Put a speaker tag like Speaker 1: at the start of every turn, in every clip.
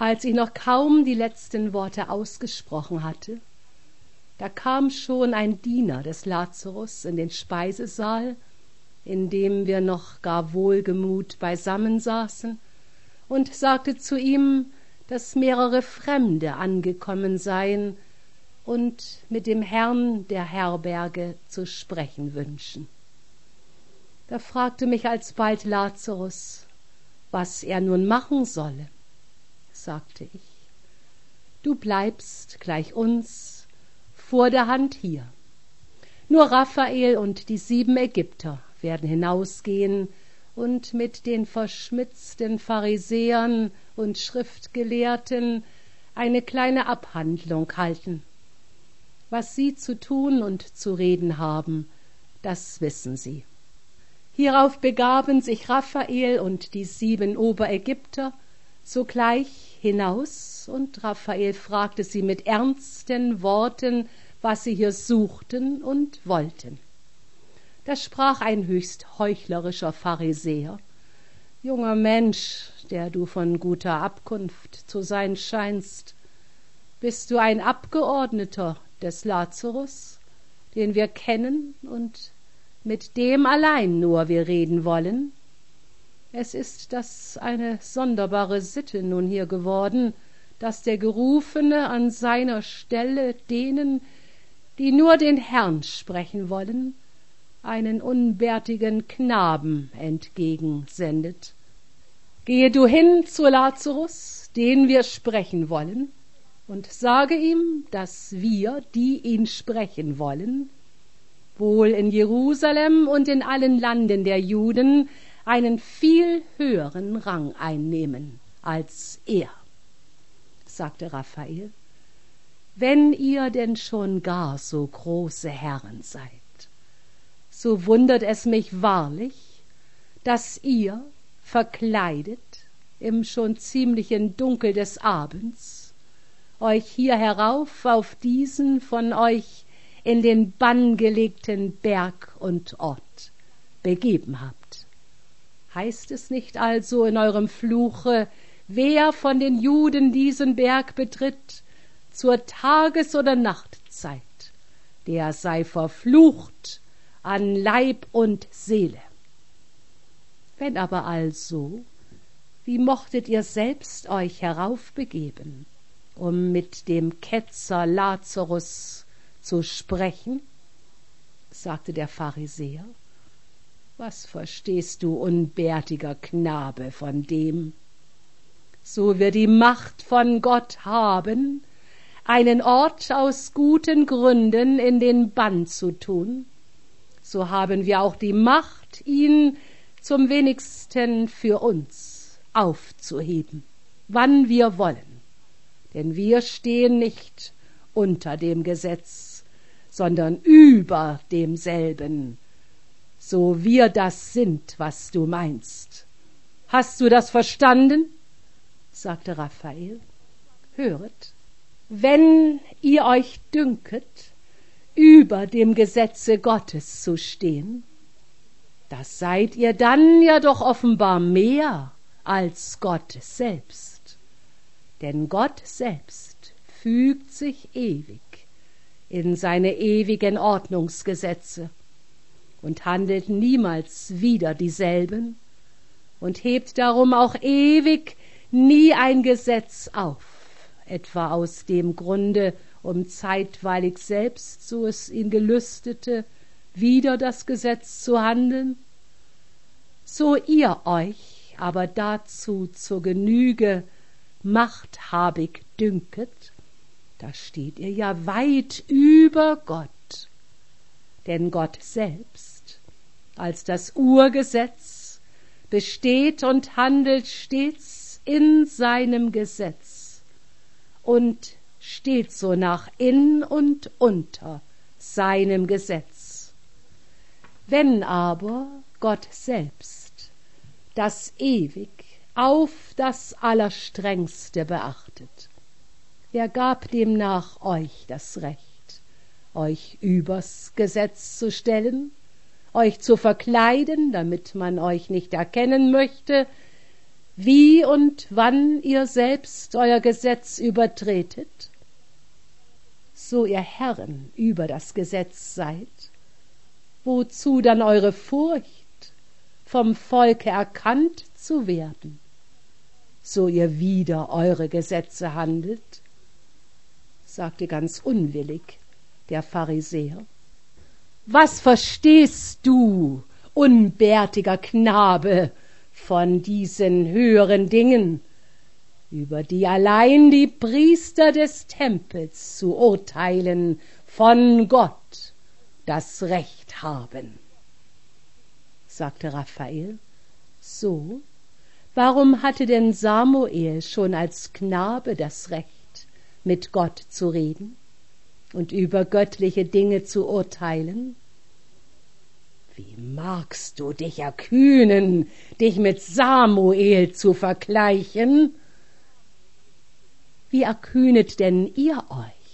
Speaker 1: Als ich noch kaum die letzten Worte ausgesprochen hatte, da kam schon ein Diener des Lazarus in den Speisesaal, in dem wir noch gar wohlgemut beisammen saßen, und sagte zu ihm, dass mehrere Fremde angekommen seien und mit dem Herrn der Herberge zu sprechen wünschen. Da fragte mich alsbald Lazarus, was er nun machen solle. Sagte ich, du bleibst gleich uns vor der Hand hier. Nur Raphael und die 7 Ägypter werden hinausgehen und mit den verschmitzten Pharisäern und Schriftgelehrten eine kleine Abhandlung halten. Was sie zu tun und zu reden haben, das wissen sie. Hierauf begaben sich Raphael und die 7 Oberägypter sogleich hinaus, und Raphael fragte sie mit ernsten Worten, was sie hier suchten und wollten. Da sprach ein höchst heuchlerischer Pharisäer: Junger Mensch, der du von guter Abkunft zu sein scheinst, bist du ein Abgeordneter des Lazarus, den wir kennen und mit dem allein nur wir reden wollen? Es ist das eine sonderbare Sitte nun hier geworden, dass der Gerufene an seiner Stelle denen, die nur den Herrn sprechen wollen, einen unbärtigen Knaben entgegensendet. Gehe du hin zu Lazarus, den wir sprechen wollen, und sage ihm, dass wir, die ihn sprechen wollen, wohl in Jerusalem und in allen Landen der Juden einen viel höheren Rang einnehmen als er. Sagte Raphael, wenn ihr denn schon gar so große Herren seid, so wundert es mich wahrlich, dass ihr, verkleidet im schon ziemlichen Dunkel des Abends, euch hier herauf auf diesen von euch in den Bann gelegten Berg und Ort begeben habt. Heißt es nicht also in eurem Fluche, wer von den Juden diesen Berg betritt, zur Tages- oder Nachtzeit, der sei verflucht an Leib und Seele? Wenn aber also, wie mochtet ihr selbst euch heraufbegeben, um mit dem Ketzer Lazarus zu sprechen? Sagte der Pharisäer, was verstehst du, unbärtiger Knabe, von dem? So wir die Macht von Gott haben, einen Ort aus guten Gründen in den Bann zu tun, so haben wir auch die Macht, ihn zum wenigsten für uns aufzuheben, wann wir wollen. Denn wir stehen nicht unter dem Gesetz, sondern über demselben, so wir das sind, was du meinst. Hast du das verstanden? Sagte Raphael. Höret, wenn ihr euch dünket, über dem Gesetze Gottes zu stehen, das seid ihr dann ja doch offenbar mehr als Gott selbst. Denn Gott selbst fügt sich ewig in seine ewigen Ordnungsgesetze und handelt niemals wider dieselben und hebt darum auch ewig nie ein Gesetz auf, etwa aus dem Grunde, um zeitweilig selbst, so es ihn gelüstete, wider das Gesetz zu handeln. So ihr euch aber dazu zur Genüge machthabig dünket, da steht ihr ja weit über Gott. Denn Gott selbst, als das Urgesetz, besteht und handelt stets in seinem Gesetz und steht so nach in und unter seinem Gesetz. Wenn aber Gott selbst das ewig auf das Allerstrengste beachtet, wer gab demnach euch das Recht, euch übers Gesetz zu stellen, euch zu verkleiden, damit man euch nicht erkennen möchte, wie und wann ihr selbst euer Gesetz übertretet, so ihr Herren über das Gesetz seid, wozu dann eure Furcht, vom Volke erkannt zu werden, so ihr wider eure Gesetze handelt, sagte ganz unwillig der Pharisäer. Was verstehst du, unbärtiger Knabe, von diesen höheren Dingen, über die allein die Priester des Tempels zu urteilen von Gott das Recht haben? Sagte Raphael, so, warum hatte denn Samuel schon als Knabe das Recht, mit Gott zu reden und über göttliche Dinge zu urteilen? Wie magst du dich erkühnen, dich mit Samuel zu vergleichen? Wie erkühnet denn ihr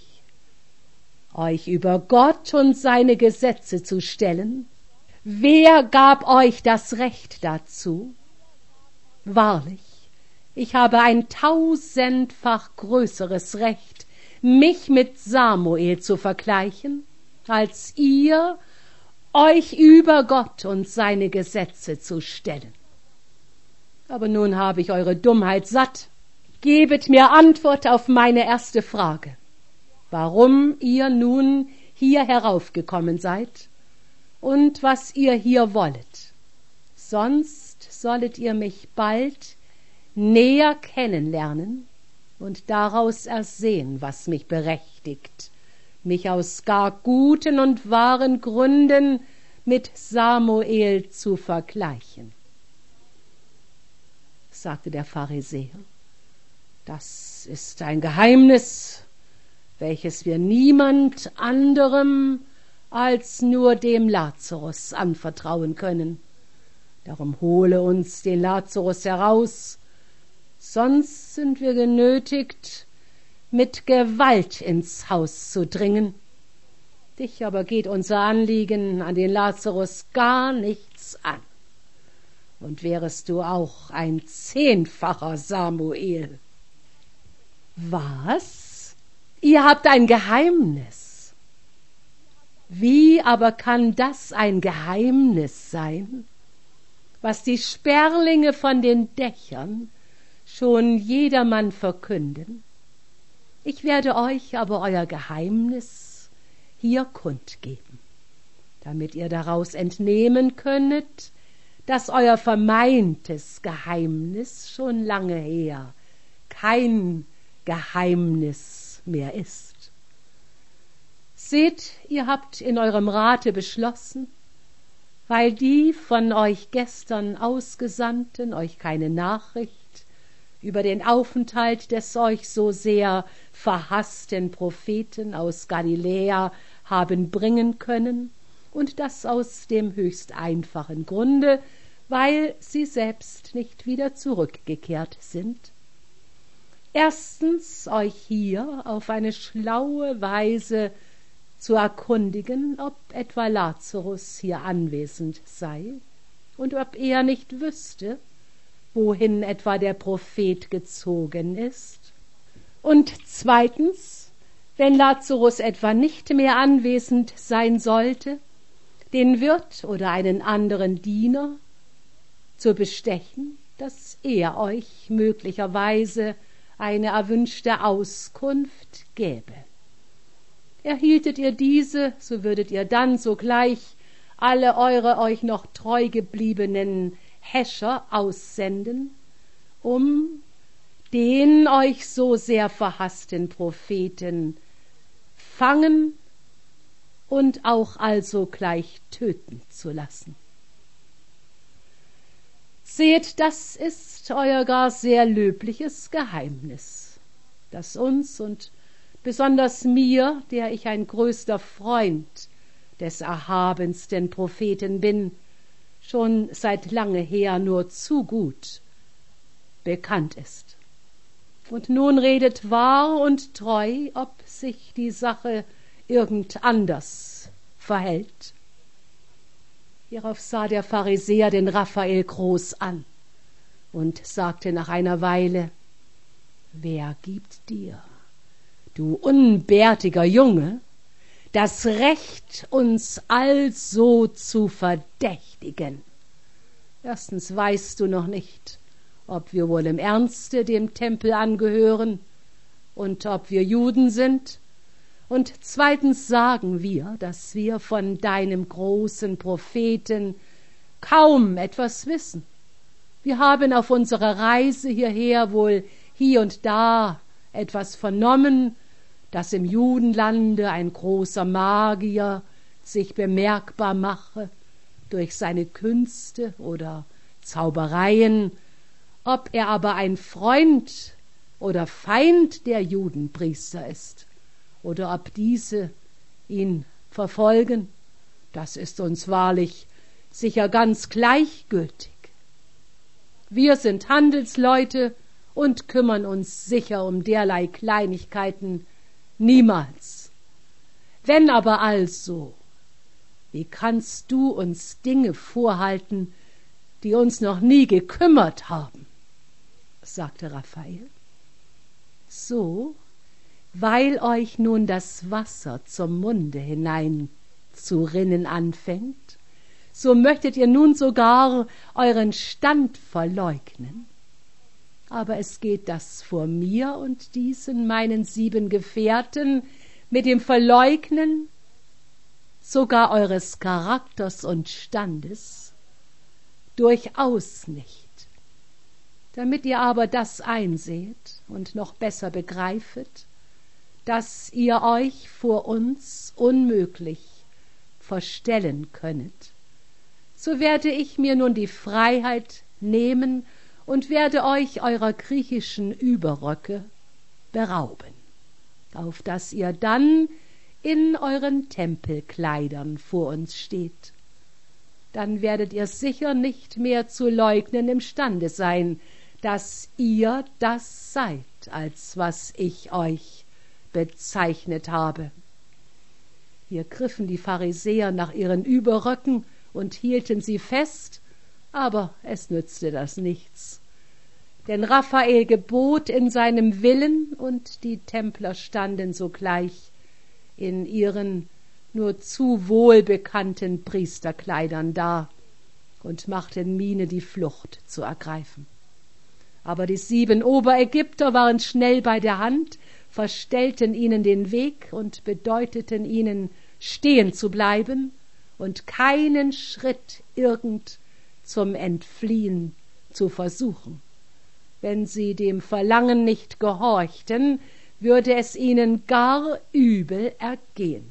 Speaker 1: euch über Gott und seine Gesetze zu stellen? Wer gab euch das Recht dazu? Wahrlich, ich habe ein 1000-fach größeres Recht, mich mit Samuel zu vergleichen, als ihr euch über Gott und seine Gesetze zu stellen. Aber nun habe ich eure Dummheit satt. Gebet mir Antwort auf meine erste Frage, warum ihr nun hier heraufgekommen seid und was ihr hier wollet. Sonst sollet ihr mich bald näher kennenlernen und daraus ersehen, was mich berechtigt, mich aus gar guten und wahren Gründen mit Samuel zu vergleichen. Sagte der Pharisäer, das ist ein Geheimnis, welches wir niemand anderem als nur dem Lazarus anvertrauen können. Darum hole uns den Lazarus heraus, sonst sind wir genötigt, mit Gewalt ins Haus zu dringen. Dich aber geht unser Anliegen an den Lazarus gar nichts an. Und wärest du auch ein 10-facher Samuel. Was? Ihr habt ein Geheimnis. Wie aber kann das ein Geheimnis sein, was die Sperlinge von den Dächern schon jedermann verkünden? Ich werde euch aber euer Geheimnis hier kundgeben, damit ihr daraus entnehmen könnet, dass euer vermeintes Geheimnis schon lange her kein Geheimnis mehr ist. Seht, ihr habt in eurem Rate beschlossen, weil die von euch gestern Ausgesandten euch keine Nachricht über den Aufenthalt des euch so sehr verhassten Propheten aus Galiläa haben bringen können, und das aus dem höchst einfachen Grunde, weil sie selbst nicht wieder zurückgekehrt sind. Erstens euch hier auf eine schlaue Weise zu erkundigen, ob etwa Lazarus hier anwesend sei und ob er nicht wüsste, wohin etwa der Prophet gezogen ist. Und zweitens, wenn Lazarus etwa nicht mehr anwesend sein sollte, den Wirt oder einen anderen Diener zu bestechen, dass er euch möglicherweise eine erwünschte Auskunft gäbe. Erhieltet ihr diese, so würdet ihr dann sogleich alle eure euch noch treu gebliebenen Häscher aussenden, um den euch so sehr verhassten Propheten fangen und auch also gleich töten zu lassen. Seht, das ist euer gar sehr löbliches Geheimnis, das uns und besonders mir, der ich ein größter Freund des erhabensten Propheten bin, schon seit lange her nur zu gut bekannt ist. Und nun redet wahr und treu, ob sich die Sache irgend anders verhält. Hierauf sah der Pharisäer den Raphael groß an und sagte nach einer Weile: »Wer gibt dir, du unbärtiger Junge, das Recht, uns also zu verdächtigen? Erstens weißt du noch nicht, ob wir wohl im Ernste dem Tempel angehören und ob wir Juden sind. Und zweitens sagen wir, dass wir von deinem großen Propheten kaum etwas wissen. Wir haben auf unserer Reise hierher wohl hier und da etwas vernommen, dass im Judenlande ein großer Magier sich bemerkbar mache durch seine Künste oder Zaubereien. Ob er aber ein Freund oder Feind der Judenpriester ist, oder ob diese ihn verfolgen, das ist uns wahrlich sicher ganz gleichgültig. Wir sind Handelsleute und kümmern uns sicher um derlei Kleinigkeiten niemals. Wenn aber also, wie kannst du uns Dinge vorhalten, die uns noch nie gekümmert haben?« sagte Raphael. »So, weil euch nun das Wasser zum Munde hinein zu rinnen anfängt, so möchtet ihr nun sogar euren Stand verleugnen. Aber es geht das vor mir und diesen meinen 7 Gefährten mit dem Verleugnen sogar eures Charakters und Standes durchaus nicht. Damit ihr aber das einseht und noch besser begreifet, dass ihr euch vor uns unmöglich verstellen könnet, so werde ich mir nun die Freiheit nehmen und werde euch eurer griechischen Überröcke berauben, auf dass ihr dann in euren Tempelkleidern vor uns steht. Dann werdet ihr sicher nicht mehr zu leugnen imstande sein, dass ihr das seid, als was ich euch bezeichnet habe.« Hier griffen die Pharisäer nach ihren Überröcken und hielten sie fest, aber es nützte das nichts. Denn Raphael gebot in seinem Willen, und die Templer standen sogleich in ihren nur zu wohlbekannten Priesterkleidern da und machten Miene, die Flucht zu ergreifen. Aber die 7 Oberägypter waren schnell bei der Hand, verstellten ihnen den Weg und bedeuteten ihnen, stehen zu bleiben und keinen Schritt irgend zum Entfliehen zu versuchen. Wenn sie dem Verlangen nicht gehorchten, würde es ihnen gar übel ergehen.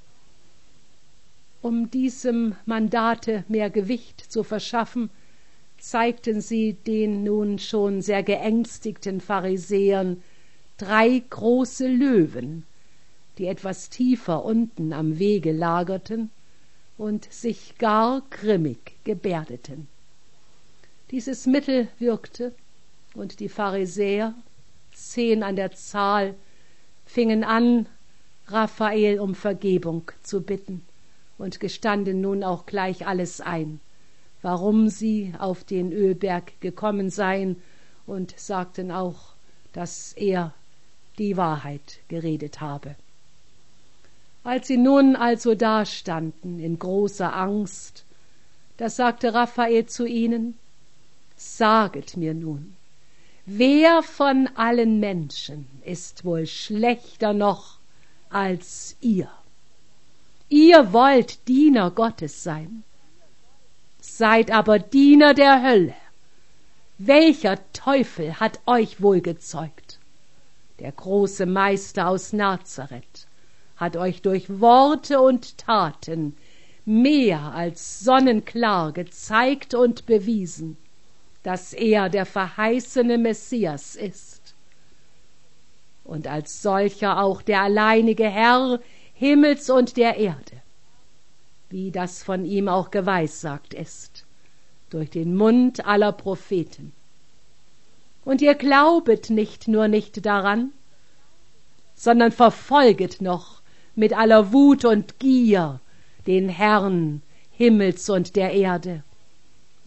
Speaker 1: Um diesem Mandate mehr Gewicht zu verschaffen, zeigten sie den nun schon sehr geängstigten Pharisäern 3 große Löwen, die etwas tiefer unten am Wege lagerten und sich gar grimmig gebärdeten. Dieses Mittel wirkte, und die Pharisäer, 10 an der Zahl, fingen an, Raphael um Vergebung zu bitten und gestanden nun auch gleich alles ein, warum sie auf den Ölberg gekommen seien, und sagten auch, dass er die Wahrheit geredet habe. Als sie nun also dastanden in großer Angst, da sagte Raphael zu ihnen: »Saget mir nun, wer von allen Menschen ist wohl schlechter noch als ihr? Ihr wollt Diener Gottes sein, seid aber Diener der Hölle. Welcher Teufel hat euch wohl gezeugt? Der große Meister aus Nazareth hat euch durch Worte und Taten mehr als sonnenklar gezeigt und bewiesen, dass er der verheißene Messias ist und als solcher auch der alleinige Herr Himmels und der Erde, wie das von ihm auch geweissagt ist, durch den Mund aller Propheten. Und ihr glaubet nicht nur nicht daran, sondern verfolget noch mit aller Wut und Gier den Herrn Himmels und der Erde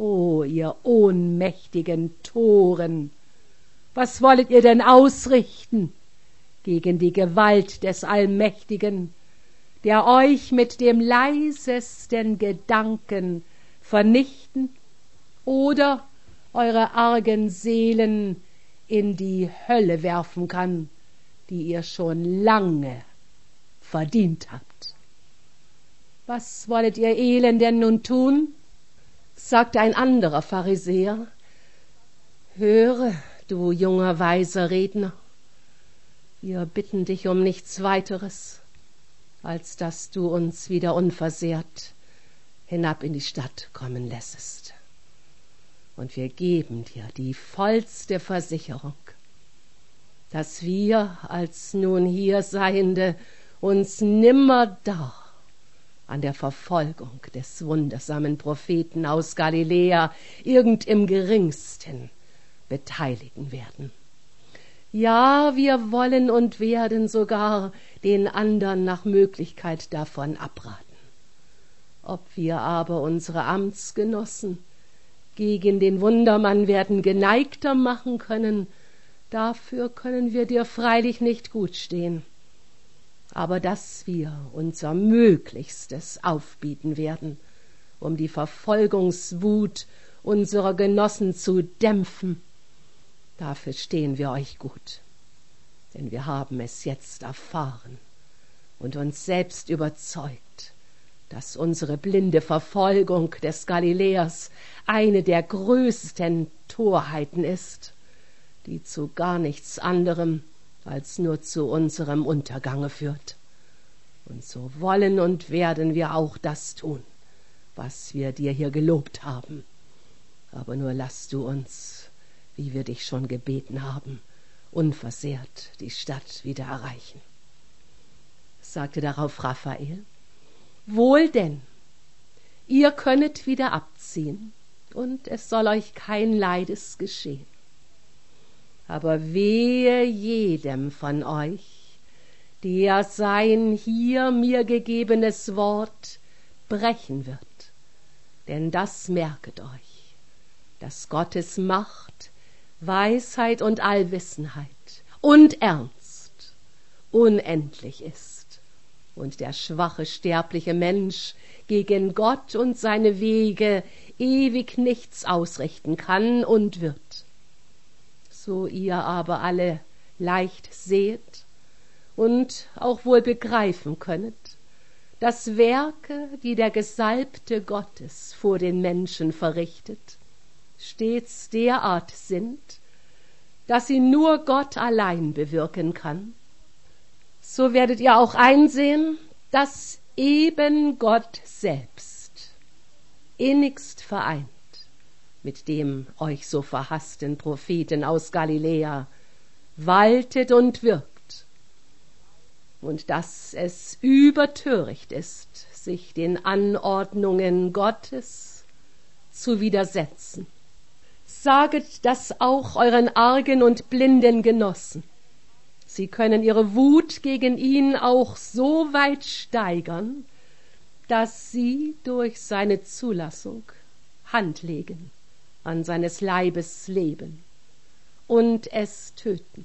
Speaker 1: O ihr ohnmächtigen Toren, was wollet ihr denn ausrichten gegen die Gewalt des Allmächtigen, der euch mit dem leisesten Gedanken vernichten oder eure argen Seelen in die Hölle werfen kann, die ihr schon lange verdient habt. Was wollet ihr Elenden nun tun? Sagte ein anderer Pharisäer. Höre, du junger weiser Redner, wir bitten dich um nichts weiteres, als dass du uns wieder unversehrt hinab in die Stadt kommen lässest. Und wir geben dir die vollste Versicherung, dass wir als nun hier Seiende uns nimmerda an der Verfolgung des wundersamen Propheten aus Galiläa irgend im geringsten beteiligen werden. Ja, wir wollen und werden sogar den andern nach Möglichkeit davon abraten. Ob wir aber unsere Amtsgenossen gegen den Wundermann werden geneigter machen können, dafür können wir dir freilich nicht gut stehen. Aber dass wir unser Möglichstes aufbieten werden, um die Verfolgungswut unserer Genossen zu dämpfen, dafür stehen wir euch gut. Denn wir haben es jetzt erfahren und uns selbst überzeugt, dass unsere blinde Verfolgung des Galiläers eine der größten Torheiten ist, die zu gar nichts anderem als nur zu unserem Untergange führt. Und so wollen und werden wir auch das tun, was wir dir hier gelobt haben. Aber nur lass du uns, wie wir dich schon gebeten haben, unversehrt die Stadt wieder erreichen. Sagte darauf Raphael: Wohl denn, ihr könnet wieder abziehen, und es soll euch kein Leides geschehen. Aber wehe jedem von euch, der sein hier mir gegebenes Wort brechen wird. Denn das merket euch, dass Gottes Macht, Weisheit und Allwissenheit und Ernst unendlich ist und der schwache sterbliche Mensch gegen Gott und seine Wege ewig nichts ausrichten kann und wird. So ihr aber alle leicht seht und auch wohl begreifen könnet, dass Werke, die der Gesalbte Gottes vor den Menschen verrichtet, stets derart sind, dass sie nur Gott allein bewirken kann, so werdet ihr auch einsehen, dass eben Gott selbst innigst vereint mit dem euch so verhassten Propheten aus Galiläa waltet und wirkt, und dass es übertöricht ist, sich den Anordnungen Gottes zu widersetzen. Saget das auch euren argen und blinden Genossen. Sie können ihre Wut gegen ihn auch so weit steigern, dass sie durch seine Zulassung Hand legen an seines Leibes Leben und es töten.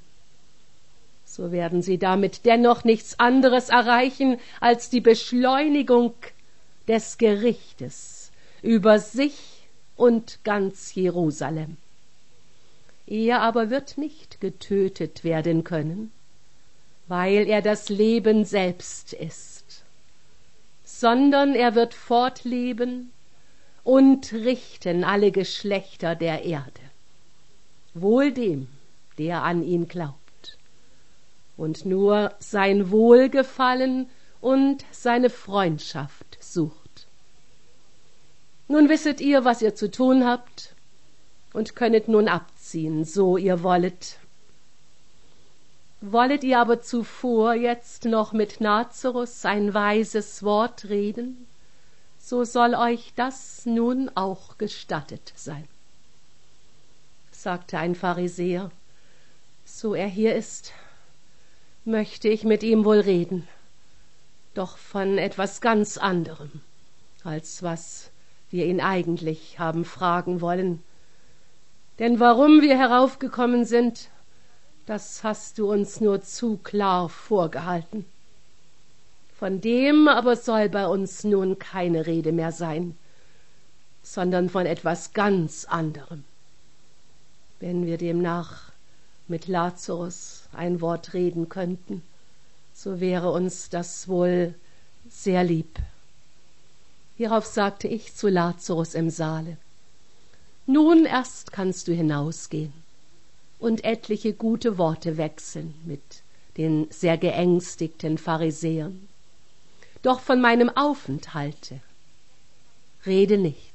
Speaker 1: So werden sie damit dennoch nichts anderes erreichen als die Beschleunigung des Gerichtes über sich und ganz Jerusalem. Er aber wird nicht getötet werden können, weil er das Leben selbst ist, sondern er wird fortleben und richten alle Geschlechter der Erde, wohl dem, der an ihn glaubt, und nur sein Wohlgefallen und seine Freundschaft sucht. Nun wisset ihr, was ihr zu tun habt, und könnet nun abziehen, so ihr wollet. Wollet ihr aber zuvor jetzt noch mit Nazarus ein weises Wort reden, so soll euch das nun auch gestattet sein. Sagte ein Pharisäer: So er hier ist, möchte ich mit ihm wohl reden, doch von etwas ganz anderem, als was wir ihn eigentlich haben fragen wollen. Denn warum wir heraufgekommen sind, das hast du uns nur zu klar vorgehalten. Von dem aber soll bei uns nun keine Rede mehr sein, sondern von etwas ganz anderem. Wenn wir demnach mit Lazarus ein Wort reden könnten, so wäre uns das wohl sehr lieb. Hierauf sagte ich zu Lazarus im Saale: Nun erst kannst du hinausgehen und etliche gute Worte wechseln mit den sehr geängstigten Pharisäern. Doch von meinem Aufenthalte rede nicht.